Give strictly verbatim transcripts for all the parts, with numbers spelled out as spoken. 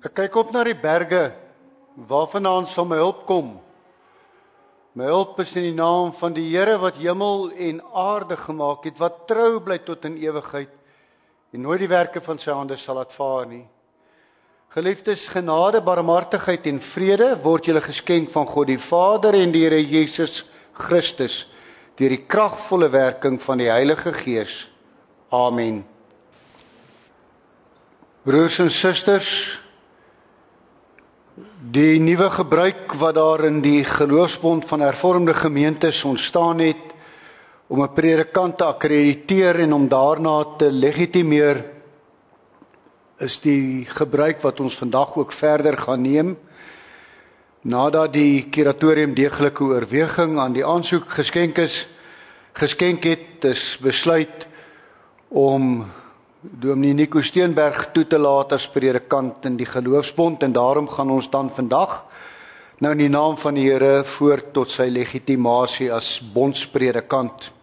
Ek kyk op na die berge, waarvandaan sal my hulp kom. My hulp is in die naam van die Here wat hemel en aarde gemaak het, wat trou bly tot in ewigheid, en nooit die werke van sy hande sal laat vaar nie. Geliefdes, genade, barmhartigheid en vrede word julle geskenk van God die Vader en die Here Jesus Christus, deur die kragvolle werking van die Heilige Gees. Amen. Broers en susters, die nuwe gebruik wat daar in die geloofsbond van hervormde gemeentes ontstaan het, om 'n predikant te akkrediteer en om daarna te legitimeer, is die gebruik wat ons vandag ook verder gaan neem, nadat die kuratorium deeglike oorweging aan die aansoek geskenk is, geskenk het, is besluit om Dominee Nico Steenberg toe te laat as predikant in die geloofsbond, en daarom gaan ons dan vandag nou in die naam van die Here voort tot sy legitimasie as bondspredikant.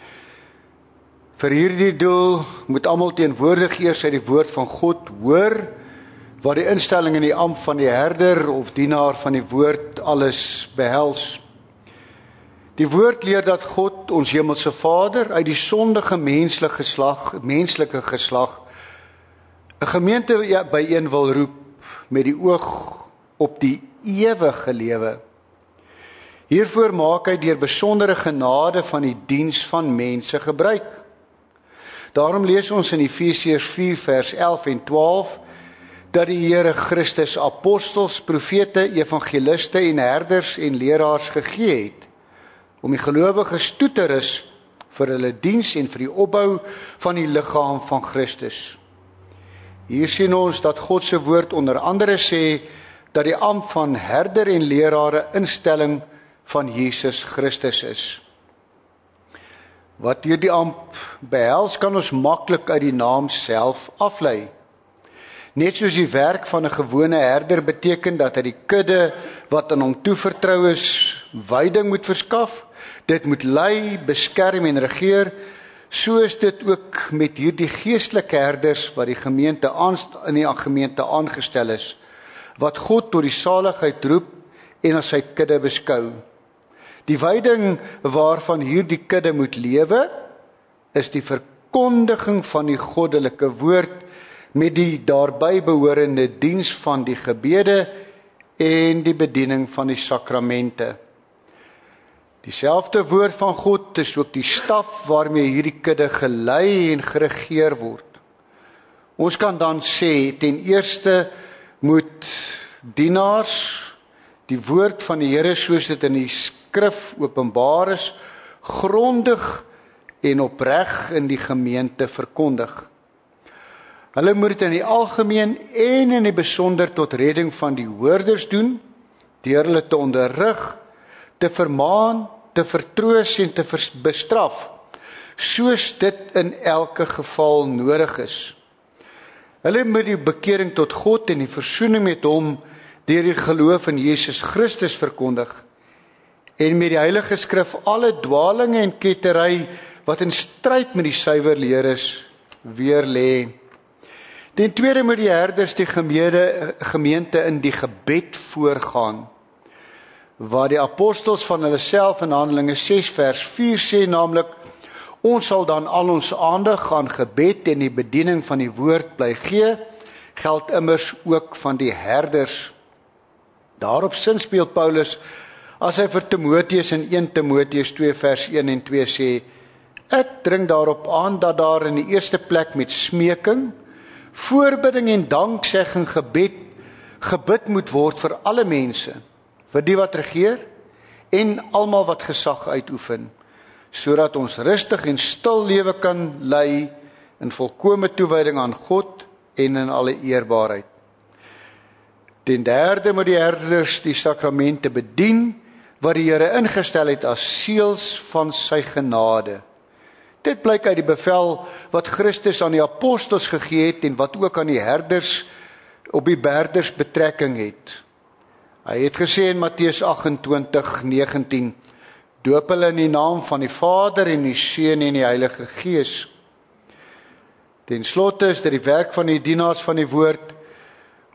Vir hierdie doel moet almal teenwoordig eers uit die woord van God hoor, wat die instelling in die ampt van die herder of dienaar van die woord alles behels. Die woord leer dat God, ons hemelse Vader, uit die sondige menslike geslag, menslike geslag, 'n gemeente byeen wil roep met die oog op die ewige lewe. Hiervoor maak hy deur besondere genade van die diens van mense gebruik. Daarom lees ons in Efesiërs vier vers elf en twaalf dat die Here Christus apostels, profete, evangeliste en herders en leraars gegee het, om die gelowiges toe te rus vir hulle diens en vir die opbou van die liggaam van Christus. Hier sien ons dat God se woord onder andere sê dat die ampt van herder en lerare instelling van Jesus Christus is. Wat hierdie ampt behels, kan ons maklik uit die naam self aflei. Net soos die werk van 'n gewone herder beteken dat hy die kudde wat aan hom toevertrou is, veiding moet verskaf, dit moet lei, beskerm en regeer, so is dit ook met hierdie geestelike herders wat die gemeente aanst, in die gemeente aangestel is, wat God tot die saligheid roep en as sy kudde beskou. Die veiding waarvan hierdie kudde moet lewe, is die verkondiging van die goddelike woord met die daarbey behorende diens van die gebede en die bediening van die sakramente. Dieselfde woord van God is ook die staf waarmee hierdie kudde gelei en geregeer word. Ons kan dan sê, ten eerste moet dienaars die woord van die Here soos dit in die skrif openbaar is, grondig en opreg in die gemeente verkondig. Hulle moet dit in die algemeen en in die besonder tot redding van die hoorders doen, deur hulle te onderrig, te vermaan, te vertroos en te bestraf, soos dit in elke geval nodig is. Hulle moet die bekering tot God en die versoening met hom deur die geloof in Jesus Christus verkondig, en met die Heilige Skrif alle dwalinge en kettery wat in stryd met die suiwer leer is, weer lê. Ten tweede moet die herders die gemeente, gemeente in die gebed voorgaan, waar die apostels van hulle self in Handelinge ses vers vier sê, naamlik, ons sal dan al ons aandag aan gebed en die bediening van die woord bly gee, geld immers ook van die herders. Daarop sinspeel Paulus, as hy vir Timoteus in eerste Timoteus twee vers een en twee sê, ek dring daarop aan dat daar in die eerste plek met smeking, voorbidding en danksegging gebed, gebid moet word vir alle mense, vir die wat regeer en almal wat gesag uitoefen, sodat ons rustig en stil lewe kan lei in volkome toewyding aan God en in alle eerbaarheid. Ten derde moet die herders die sakramente bedien wat die Here ingestel het as seels van sy genade. Dit blyk uit die bevel wat Christus aan die apostels gegee het en wat ook aan die herders op die herders betrekking het. Hy het gesê in Matteus agt-en-twintig negentien, doop hulle in die naam van die Vader en die Seun en die Heilige Gees. Ten slotte is dit die werk van die dienaars van die woord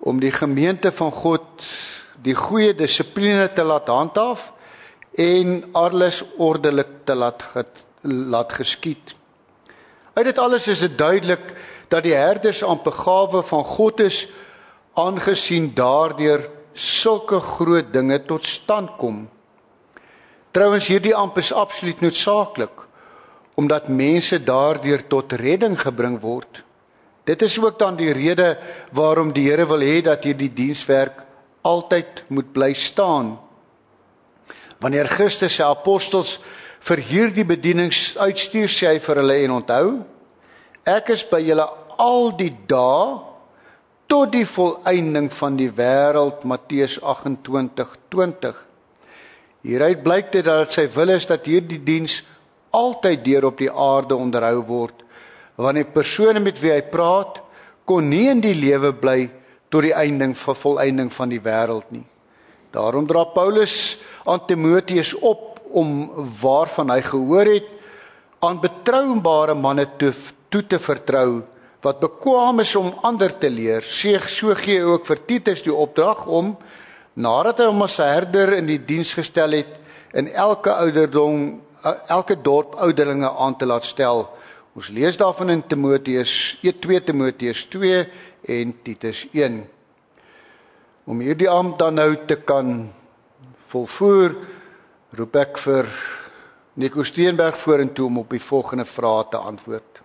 om die gemeente van God die goeie dissipline te laat handhaaf en alles ordelik te laat, laat geskied. Uit dit alles is dit duidelik dat die herdersampgawe van God is, aangesien daardeur sulke groot dinge tot stand kom. Trouwens, hierdie amp is absoluut noodsaaklik, omdat mense daardeur tot redding gebring word. Dit is ook dan die rede waarom die Here wil hê dat hierdie dienswerk altyd moet bly staan. Wanneer Christus sy apostels vir hierdie bedienings uitstuur, sê hy vir hulle en onthou, ek is by julle al die dae tot die volëinding van die wêreld, Matteus agt-en-twintig twintig. Hieruit blyk dit dat sy wil is dat hierdie diens altyd deur op die aarde onderhou word, want die persone met wie hy praat, kon nie in die lewe bly tot die einding van volëinding van die wêreld nie. Daarom dra Paulus aan Timoteus op om waarvan hy gehoor het, aan betroumbare manne toe, toe te vertrou, wat bekwaam is om ander te leer. So gee hy ook vir Titus die opdrag om, nadat hy hom as herder in die diens gestel het, in elke ouderdom, elke dorp ouderlinge aan te laat stel. Ons lees daarvan in Timoteus, twee Timoteus twee en Titus een. Om hierdie ampt dan nou te kan volvoer, roep ek vir Nico Steenberg vorentoe om op die volgende vrae te antwoord.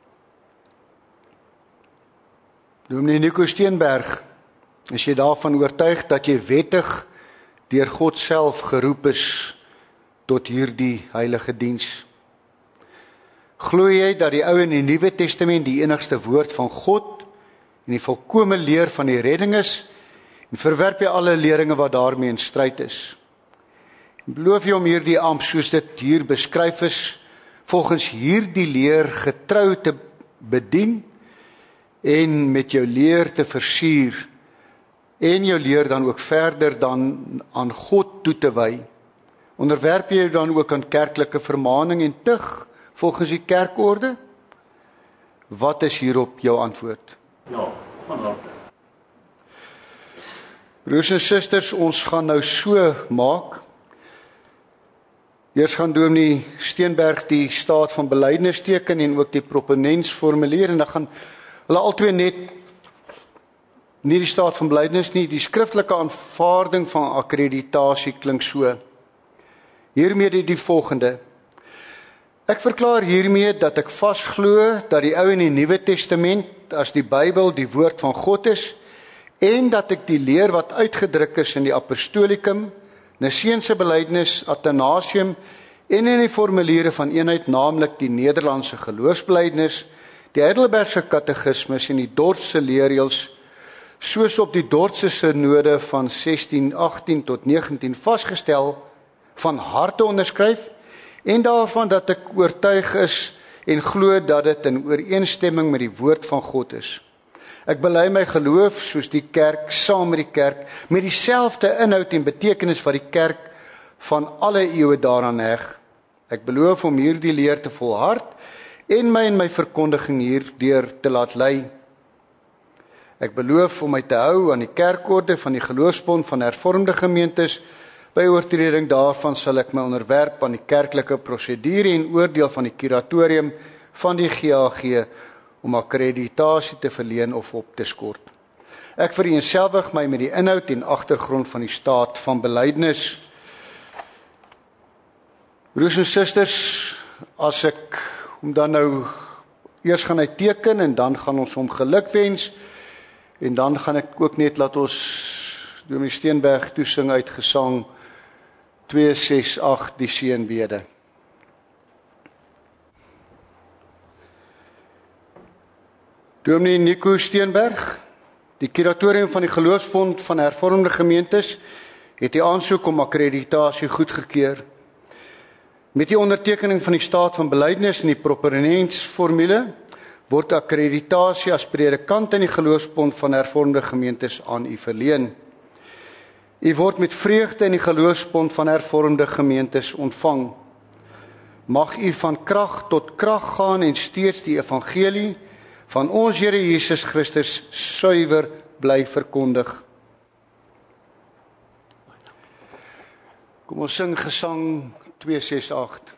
Dominee Nico Steenberg, is jy daarvan oortuig dat jy wettig deur God self geroep is tot hierdie heilige diens? Glo jy dat die Ou en die Nuwe Testament die enigste woord van God en die volkome leer van die redding is, en verwerp jy alle leringe wat daarmee in stryd is? En beloof jy om hierdie ampt soos dit hier beskryf is, volgens hierdie leer getrou te bedien en met jou leer te versier en jou leer dan ook verder dan aan God toe te wy? Onderwerp jy dan ook aan kerklike vermaning en tug volgens die kerkorde? Wat is hierop jou antwoord? Ja, van harte. Broers en susters, ons gaan nou so maak. Eers gaan Dominee Steenberg die staat van belydenis teken en ook die proponents formuleer, en dan gaan hulle albei net nie die staat van belydenis nie, die skriftelike aanvaarding van akkreditasie klink so. Hiermee die, die volgende. Ek verklaar hiermee dat ek vasglo dat die Ou en die Nuwe Testament as die Bybel die woord van God is, en dat ek die leer wat uitgedruk is in die Apostolikum, Niceense belydenis, Athanasium en in die formuliere van eenheid, naamlik die Nederlandse geloofsbelydenis, die Heidelbergse katekismus en die Dordtse leerreëls, soos op die Dordtse synode van sestien agttien tot negentien vasgestel, van harte onderskryf, en daarvan dat ek oortuig is en glo dat dit in ooreenstemming met die woord van God is. Ek bely my geloof soos die kerk, saam met die kerk, met dieselfde inhoud en betekenis wat die kerk van alle eeue daaraan heg. Ek beloof om hierdie leer te volhard en my in my verkondiging hierdeur te laat lei. Ek beloof om my te hou aan die kerkorde van die geloofsbond van hervormde gemeentes. By oortreding daarvan sal ek my onderwerp aan die kerklike prosedure en oordeel van die kuratorium van die G A G om akkreditasie te verleen of op te skort. Ek vereenselwig my met die inhoud en agtergrond van die staat van belydenis. Broers en susters, as ek om dan nou eers gaan hy teken en dan gaan ons hom gelukwens, en dan gaan ek ook net laat ons Dominee Steenberg toesing uit Gesang twee ses agt die seënbede. Dominee Nico Steenberg, die kuratorium van die Geloofsbond van Hervormde Gemeentes, het die aansoek om akkreditasie goedgekeur. Met die ondertekening van die staat van belydenis en die proponentsformule word akkreditasie as predikant in die Geloofsbond van Hervormde Gemeentes aan u verleen. U word met vreugde in die Geloofsbond van Hervormde Gemeentes ontvang. Mag u van krag tot krag gaan en steeds die evangelie van ons Here Jesus Christus suiwer bly verkondig. Kom ons sing gesang twee ses agt.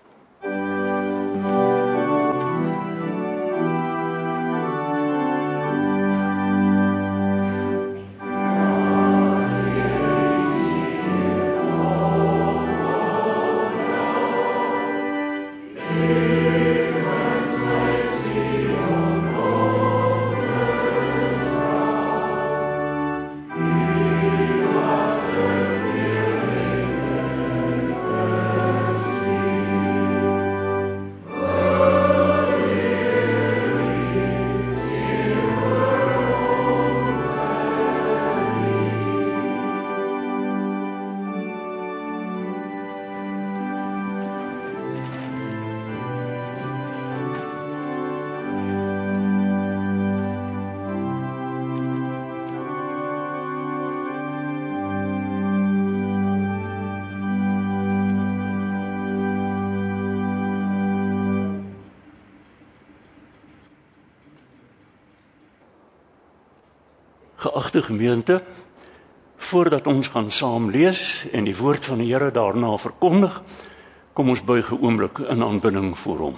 Geagte gemeente, voordat ons gaan saam lees en die woord van die Here daarna verkondig, kom ons buig 'n oomblik in aanbidding voor hom.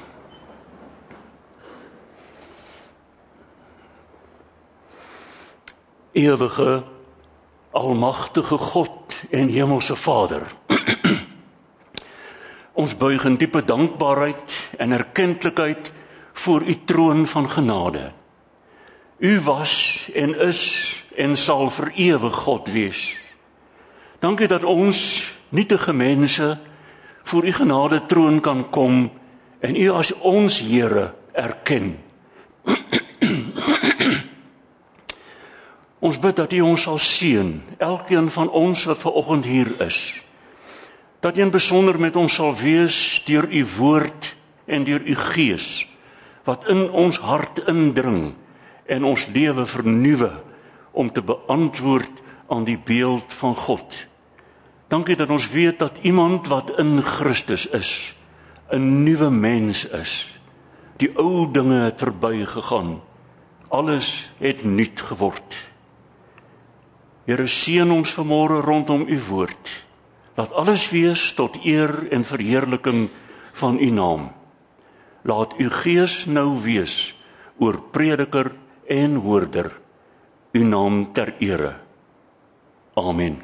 Ewige, almagtige God en hemelse Vader, ons buig in diepe dankbaarheid en erkentlikheid voor u troon van genade. U was en is en sal vir ewig God wees. Dankie dat ons nietige mense voor u genade troon kan kom en u as ons Here erken. Ons bid dat u ons sal seën, elkeen van ons wat vanoggend hier is. Dat u in besonder met ons sal wees deur u woord en deur u gees, wat in ons hart indring en ons lewe vernuwe om te beantwoord aan die beeld van God. Dankie dat ons weet dat iemand wat in Christus is, 'n nuwe mens is. Die ou dinge het verby gegaan. Alles het nuut geword. Here, seën ons vanmôre rondom u woord. Laat alles wees tot eer en verheerliking van u naam. Laat u gees nou wees oor prediker en hoorder, u naam ter ere. Amen.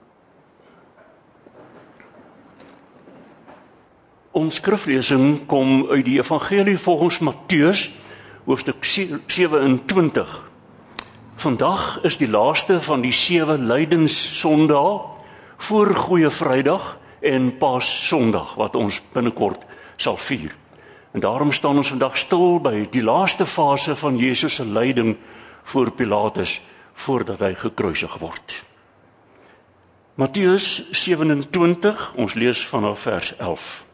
Ons skriflesing kom uit die Evangelie volgens Matteus, hoofstuk sewe-en-twintig. Vandag is die laaste van die sewe lydenssondae voor Goeie Vrydag en Paas-Sondag wat ons binnekort sal vier. En daarom staan ons vandag stil by die laaste fase van Jesus se lyding voor Pilatus, voordat hy gekruisig word. Matteus sewe-en-twintig, ons lees vanaf vers elf.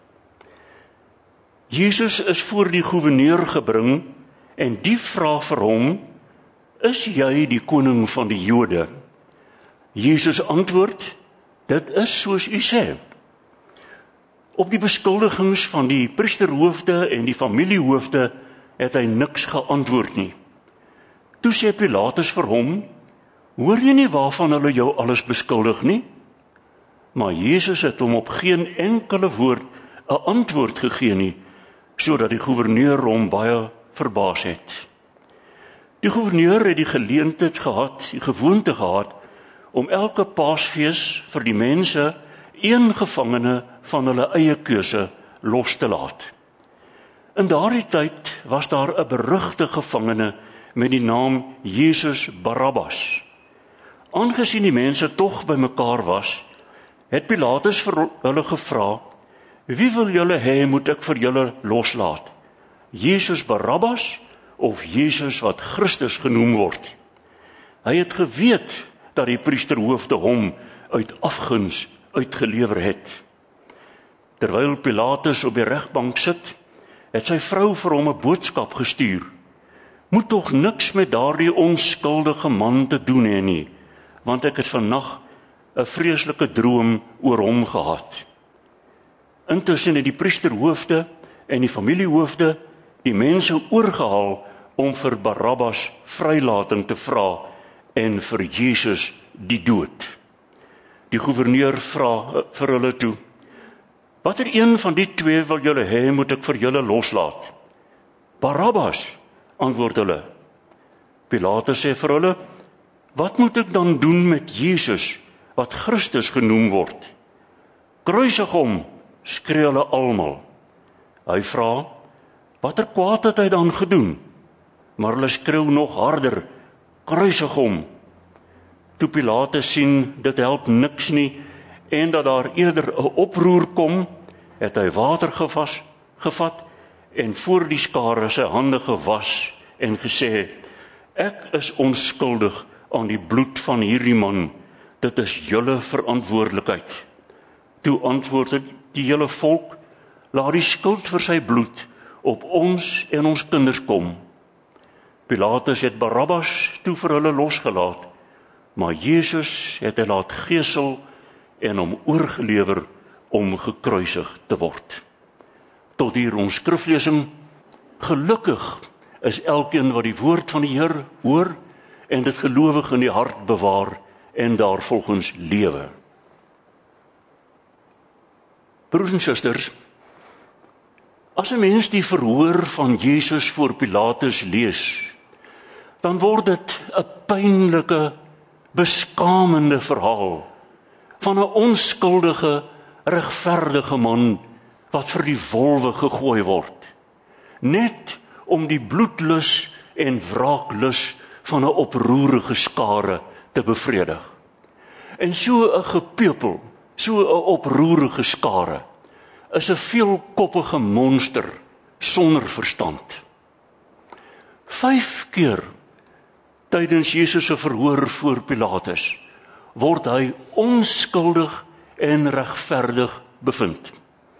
Jesus is voor die goewerneur gebring en die vra vir hom, is jy die koning van die Jode? Jesus antwoord, dit is soos u sê. Op die beskuldigings van die priesterhoofde en die familiehoofde het hy niks geantwoord nie. Toe sê Pilatus vir hom, hoor jy nie waarvan hulle jou alles beskuldig nie? Maar Jesus het hom op geen enkele woord 'n antwoord gegee nie, sodat die goewerneur hom baie verbaas het. Die goewerneur het die geleentheid gehad, die gewoonte gehad, om elke Paasfees vir die mense een gevangene van hulle eie keuse los te laat. In daardie tyd was daar 'n berugte gevangene met die naam Jesus Barabbas. Aangesien die mense tog bymekaar was, het Pilatus vir hulle gevra, wie wil julle hê moet ek vir julle loslaat? Jesus Barabbas of Jesus wat Christus genoem word? Hy het geweet dat die priesterhoofde hom uit afguns uitgelewer het. Terwyl Pilatus op die regbank sit, het sy vrou vir hom 'n boodskap gestuur. Moet tog niks met daardie onskuldige man te doen hê nie, want ek het vannag 'n vreeslike droom oor hom gehad. Intussen het die priesterhoofde en die familiehoofde die mense oorgehaal om vir Barabbas vrylating te vra en vir Jesus die dood. Die gouverneur vra vir hulle toe: "Watter een van die twee wil julle hê moet ek vir julle loslaat?" "Barabbas," antwoord hulle. Pilatus sê vir hulle: "Wat moet ek dan doen met Jesus, wat Christus genoem word?" "Kruisig hom," skree hulle almal. Hy vra: "Watter kwaad het hy dan gedoen?" Maar hulle skreeu nog harder: "Kruisig hom." Toe Pilatus sien dit help niks nie en dat daar eerder 'n oproer kom, het hy water gewas, gevat en voor die skare sy hande gewas en gesê: "Ek is onskuldig aan die bloed van hierdie man, dit is julle verantwoordelikheid." Toe antwoord die hele volk: "Laat die skuld vir sy bloed op ons en ons kinders kom." Pilatus het Barabbas toe vir hulle losgelaat, maar Jesus het hy laat gesel en hom oorgelewer om gekruisig te word. Tot hier ons skriflesing. Gelukkig is elkeen wat die woord van die Here hoor en dit gelowig in die hart bewaar en daarvolgens lewe. Broers en susters, as 'n mens die verhoor van Jesus voor Pilatus lees, dan word dit 'n pynlike, beskamende verhaal van 'n onskuldige, regverdige man wat vir die wolwe gegooi word, net om die bloedlus en wraaklus van 'n oproerige skare te bevredig. En so 'n gepeupel, so 'n oproerige skare, is 'n veelkoppige monster sonder verstand. Vyf keer tydens Jesus se verhoor voor Pilatus word hy onskuldig en regverdig bevind.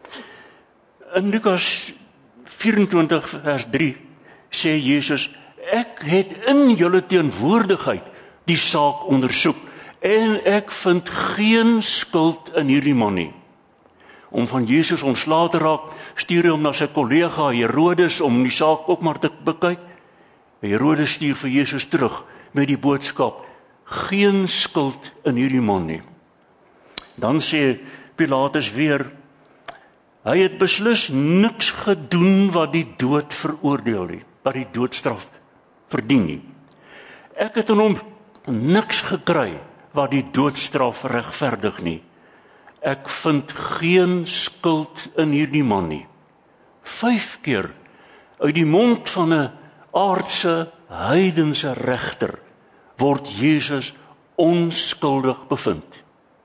In Lukas vyf-en-twintig vers drie sê Jesus: "Ek het in julle teenwoordigheid die saak ondersoek en ek vind geen skuld in hierdie man nie." Om van Jesus ontslae te raak, stuur hy hom na sy kollega Herodes om die saak ook maar te bekyk. Herodes stuur vir Jesus terug met die boodskap: "Geen skuld in hierdie man nie." Dan sê Pilatus weer: "Hy het beslis niks gedoen wat die dood veroordeel nie, wat die doodstraf verdien nie. Ek het in hom niks gekry wat die doodstraf regverdig nie. Ek vind geen skuld in hierdie man nie." Vyf keer uit die mond van 'n aardse, heidense regter word Jesus onskuldig bevind.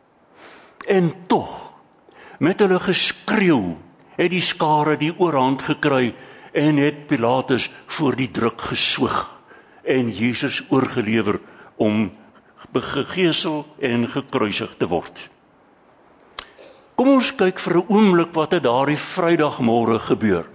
En tog, met hulle geskreeu, het die skare die oorhand gekry en het Pilatus voor die druk geswoeg en Jesus oorgelewer om gegesel en gekruisig te word. Kom ons kyk vir 'n oomblik wat het daardie Vrydagmôre gebeur.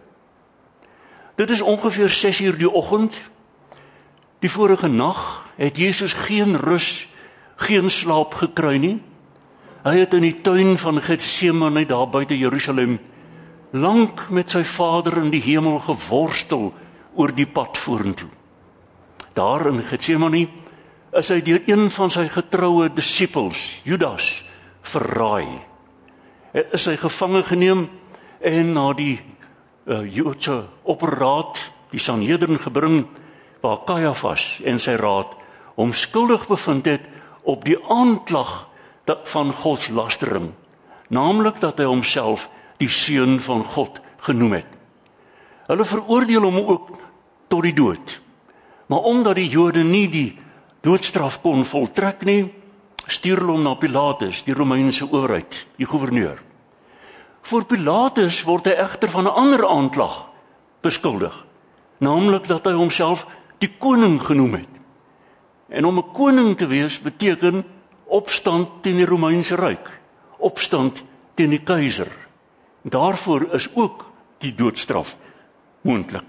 Dit is ongeveer ses uur die oggend. Die vorige nag het Jesus geen rus, geen slaap gekry nie. Hy het in die tuin van Getsemane daar buite Jerusalem lank met sy Vader in die hemel geworstel oor die pad vorentoe. Daar in Getsemane is hy deur een van sy getroue disippels, Judas, verraai. Hy is hy gevange geneem en na die uh, Joodse opperraad, die Sanhedrin gebring, waar Kajafas en sy raad hom skuldig bevind het op die aanklag van godslastering, naamlik dat hy homself die seun van God genoem het. Hulle veroordeel hom ook tot die dood. Maar omdat die Jode nie die doodstraf kon voltrek nie, stuur hulle hom na Pilatus, die Romeinse owerheid, die gouverneur. Voor Pilatus word hy egter van 'n ander aanklag beskuldig, naamlik dat hy homself die koning genoem het. En om 'n koning te wees beteken opstand teen die Romeinse ryk, opstand teen die keiser. Daarvoor is ook die doodstraf moontlik.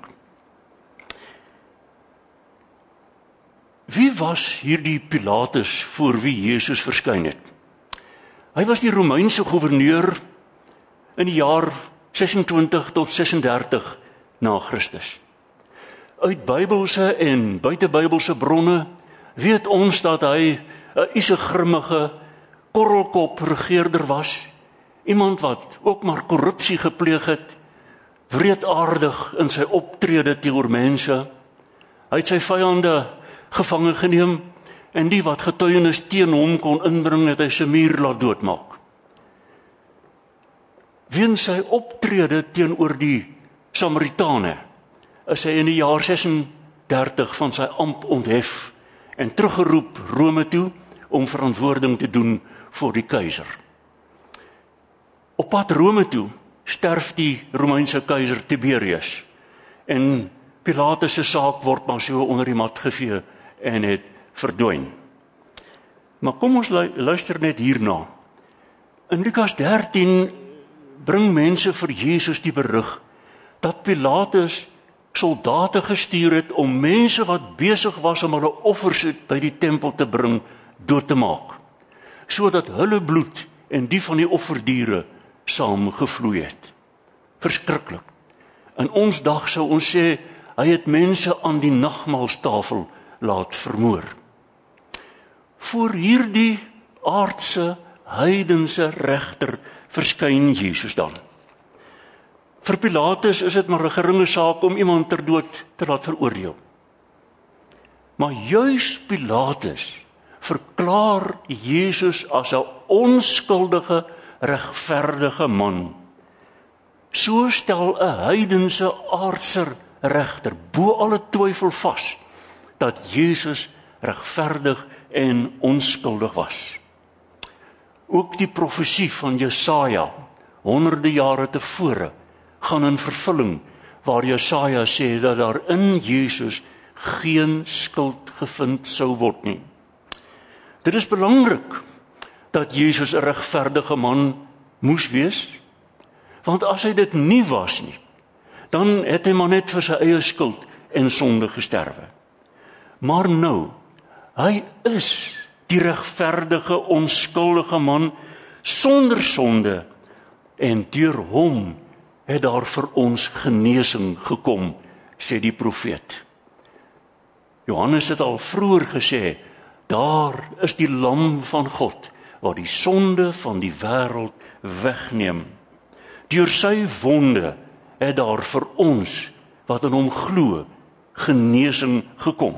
Wie was hierdie Pilatus voor wie Jesus verskyn het? Hy was die Romeinse gouverneur in die jaar sesentwintig tot sesendertig na Christus. Uit Bybelse en buitebybelse bronne weet ons dat hy 'n isegrimmige korrelkop regeerder was, iemand wat ook maar korrupsie gepleeg het, wreedaardig in sy optrede teenoor mense. Hy het sy vyande gevange geneem en die wat getuienis teen hom kon inbring, het hy se muur laat doodmaak. Weens sy optrede teenoor die Samaritane is hy in die jaar sesendertig van sy ampt onthef en teruggeroep Rome toe om verantwoording te doen vir die keiser. Op pad Rome toe sterf die Romeinse keiser Tiberius en Pilatus se saak word maar so onder die mat gevee en het verdwyn. Maar kom ons luister net hierna. In Lukas dertien bring mense vir Jesus die berig dat Pilatus soldate gestuur het om mense wat besig was om hulle offers by die tempel te bring, dood te maak, sodat hulle bloed en die van die offerdiere saamgevloei het. Verskriklik. In ons dag sou ons sê, hy het mense aan die nagmaalstafel laat vermoor. Voor hierdie aardse, heidense regter verskyn Jesus dan. Vir Pilatus is dit maar 'n geringe saak om iemand ter dood te laat veroordeel. Maar juis Pilatus verklaar Jesus as 'n onskuldige, regverdige man. So stel 'n heidense aardse regter bo alle twyfel vas dat Jesus regverdig en onskuldig was. Ook die profesie van Jesaja, honderde jare tevore, gaan in vervulling, waar Jesaja sê dat daar in Jesus geen skuld gevind sou word nie. Dit is belangrik dat Jesus 'n regverdige man moes wees, want as hy dit nie was nie, dan het hy maar net vir sy eie skuld en sonde gesterwe. Maar nou, hy is die regverdige, onskuldige man sonder sonde, en deur hom het daar vir ons genesing gekom, sê die profeet. Johannes het al vroeër gesê, daar is die lam van God, wat die sonde van die wêreld wegneem. Deur sy wonde het daar vir ons, wat in hom glo, genesing gekom.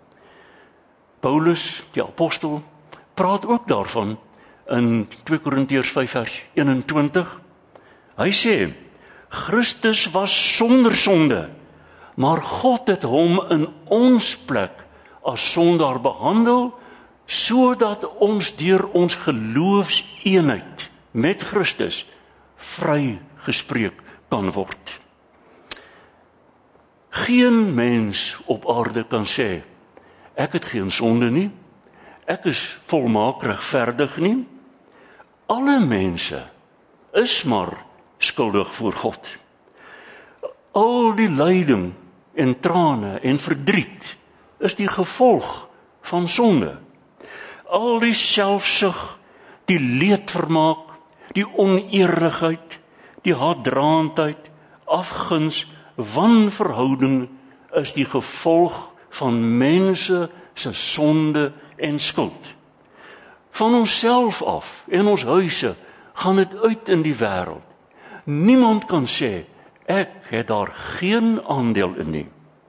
Paulus, die apostel, praat ook daarvan in twee Korintiërs vyf vers eenentwintig. Hy sê, Christus was sonder sonde, maar God het hom in ons plek as sondaar behandel, sodat ons deur ons geloofseenheid met Christus vrygespreek kan word. Geen mens op aarde kan sê, ek het geen sonde nie, ek is volmaak regverdig nie. Alle mense is maar skuldig voor God. Al die lyding en trane en verdriet is die gevolg van sonde. Al die selfsug, die leedvermaak, die oneerlikheid, die haatdraandheid, afguns, wanverhouding is die gevolg van mense se sonde en skuld. Van onsself af en ons huise gaan dit uit in die wêreld. Niemand kan sê, ek het daar geen aandeel in nie.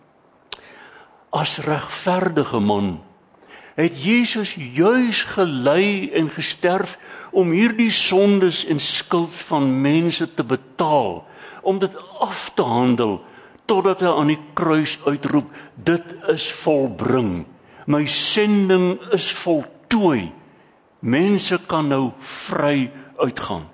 As regverdige man het Jesus juis gelei en gesterf om hierdie sondes en skuld van mense te betaal, om dit af te handel, totdat hy aan die kruis uitroep, dit is volbring, my sending is voltooi, mense kan nou vry uitgaan.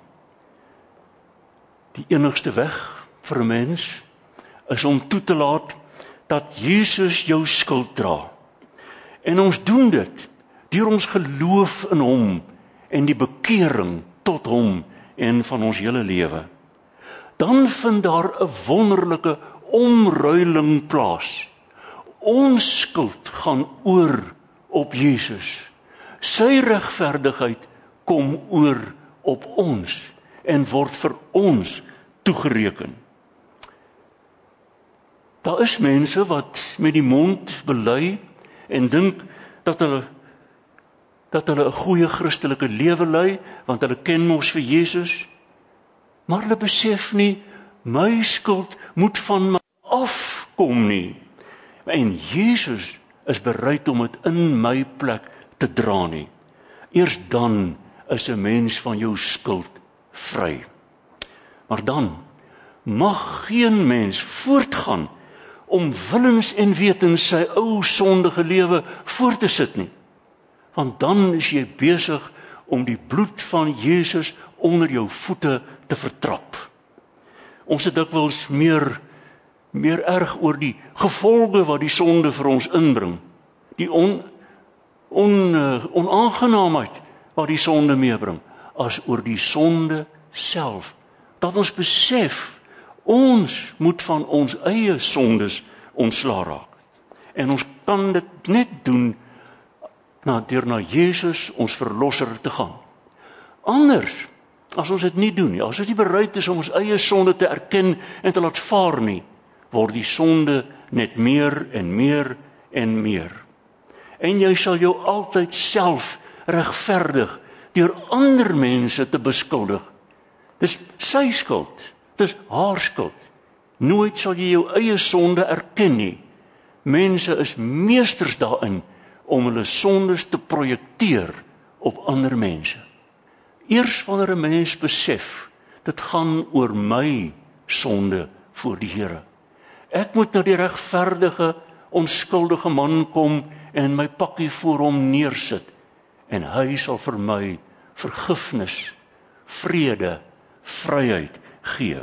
Die enigste weg vir 'n mens is om toe te laat dat Jesus jou skuld dra. En ons doen dit deur ons geloof in hom en die bekering tot hom en van ons hele lewe. Dan vind daar 'n wonderlike omruiling plaas. Ons skuld gaan oor op Jesus. Sy regverdigheid kom oor op ons en word vir ons toegereken. Daar is mense wat met die mond bely en dink dat hulle dat hulle 'n goeie Christelike lewe lei, want hulle ken mos vir Jesus, maar hulle besef nie, my skuld moet van my afkom nie. En Jesus is bereid om dit in my plek te dra nie. Eers dan is 'n mens van jou skuld vry. Maar dan mag geen mens voortgaan om willens en wetens sy ou sondige lewe voort te sit nie. Want dan is jy besig om die bloed van Jesus onder jou voete te vertrap. Ons het dikwels meer, meer erg oor die gevolge wat die sonde vir ons inbring. Die on, on, uh, onaangenaamheid wat die sonde meebring, as oor die sonde self. Dat ons besef, ons moet van ons eie sondes ontslae raak. En ons kan dit net doen na deur na Jesus, ons verlosser, te gaan. Anders, as ons dit nie doen nie, as ons nie bereid is om ons eie sonde te erken en te laat vaar nie, word die sonde net meer en meer en meer. En jy sal jou altyd self regverdig deur ander mense te beskuldig. Dis sy skuld, dis haar skuld. Nooit sal jy jou eie sonde erken nie. Mense is meesters daarin om hulle sondes te projekteer op ander mense. Eers wanneer 'n mens besef, dit gaan oor my sonde voor die Here. Ek moet na die regverdige, onskuldige man kom en my pakkie voor hom neersit, en hy sal vir my vergifnis, vrede, vryheid gee.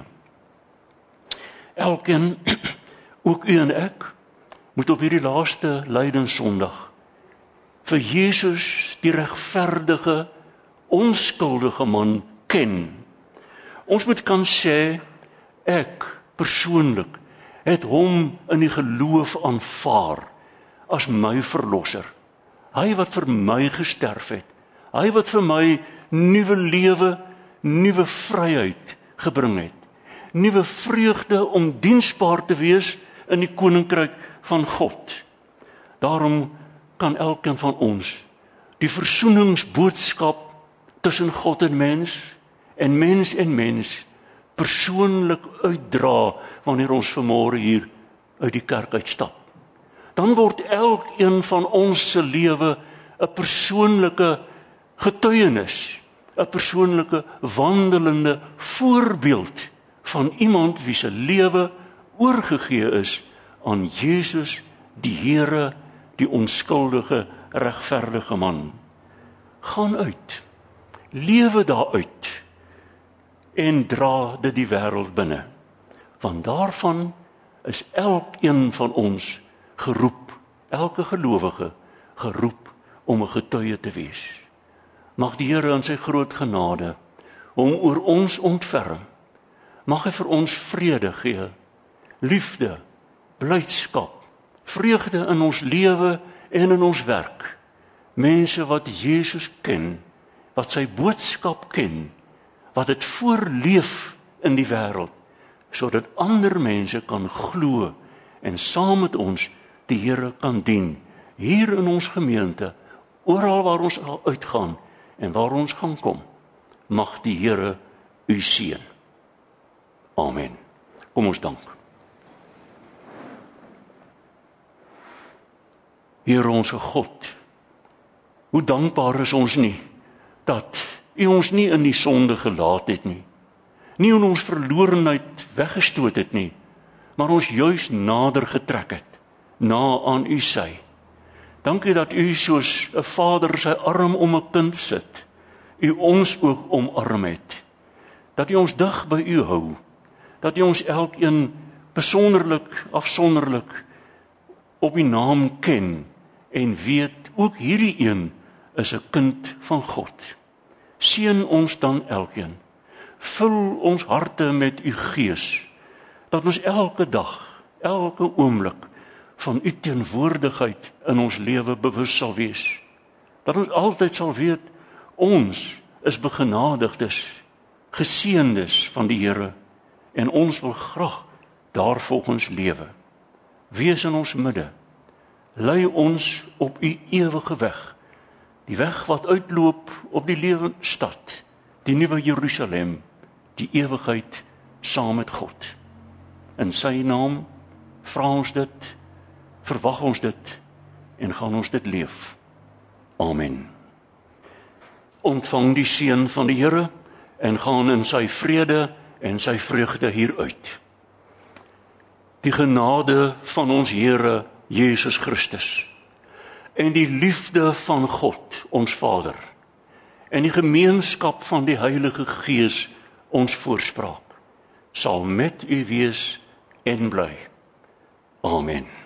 Elkeen, ook u en ek, moet op hierdie laaste Lydenssondag vir Jesus, die regverdige, onskuldige man, ken. Ons moet kan sê, ek persoonlik het hom in die geloof aanvaar as my verlosser. Hy wat vir my gesterf het, hy wat vir my nuwe lewe, nuwe vryheid gebring het, nuwe vreugde om diensbaar te wees in die koninkryk van God. Daarom kan elkeen van ons die versoeningsboodskap tussen God en mens, en mens en mens, persoonlik uitdra wanneer ons vanmôre hier uit die kerk uitstap. Dan word elkeen van ons se lewe 'n persoonlike getuienis, 'n persoonlike wandelende voorbeeld van iemand wie se lewe oorgegee is aan Jesus, die Here, die onskuldige, regverdige man. Gaan uit, lewe daaruit en dra dit die wêreld binne. Want daarvan is elkeen van ons geroep, elke gelowige geroep om 'n getuie te wees. Mag die Here in sy groot genade hom oor ons ontferm. Mag hy vir ons vrede gee, liefde, blydskap, vreugde in ons lewe en in ons werk. Mense wat Jesus ken, wat sy boodskap ken, wat dit voorleef in die wêreld, sodat ander mense kan glo en saam met ons die Here kan dien, hier in ons gemeente, oral waar ons al uitgaan en waar ons gaan kom. Mag die Here u seën. Amen. Kom ons dank. Here onse God, hoe dankbaar is ons nie, dat u ons nie in die sonde gelaat het nie, nie in ons verlorenheid weggestoot het nie, maar ons juis nader getrek het, na aan u sy. Dankie dat u soos 'n vader sy arm om 'n kind sit, u ons ook omarm het, dat u ons dig by u hou, dat u ons elkeen besonderlik, afsonderlik op die naam ken en weet, ook hierdie een is 'n kind van God. Seën ons dan elkeen, vul ons harte met u gees, dat ons elke dag, elke oomblik van u teenwoordigheid in ons lewe bewus sal wees. Dat ons altyd sal weet, ons is begenadigdes, geseëndes van die Here, en ons wil graag daarvolgens lewe. Wees in ons midde, lei ons op u ewige weg, die weg wat uitloop op die lewende stad, die nuwe Jerusalem, die ewigheid saam met God. In sy naam vra ons dit, verwag ons dit en gaan ons dit leef. Amen. Ontvang die seën van die Here en gaan in sy vrede en sy vreugde hieruit. Die genade van ons Here Jesus Christus en die liefde van God, ons Vader, en die gemeenskap van die Heilige Gees, ons voorspraak, sal met u wees en bly. Amen.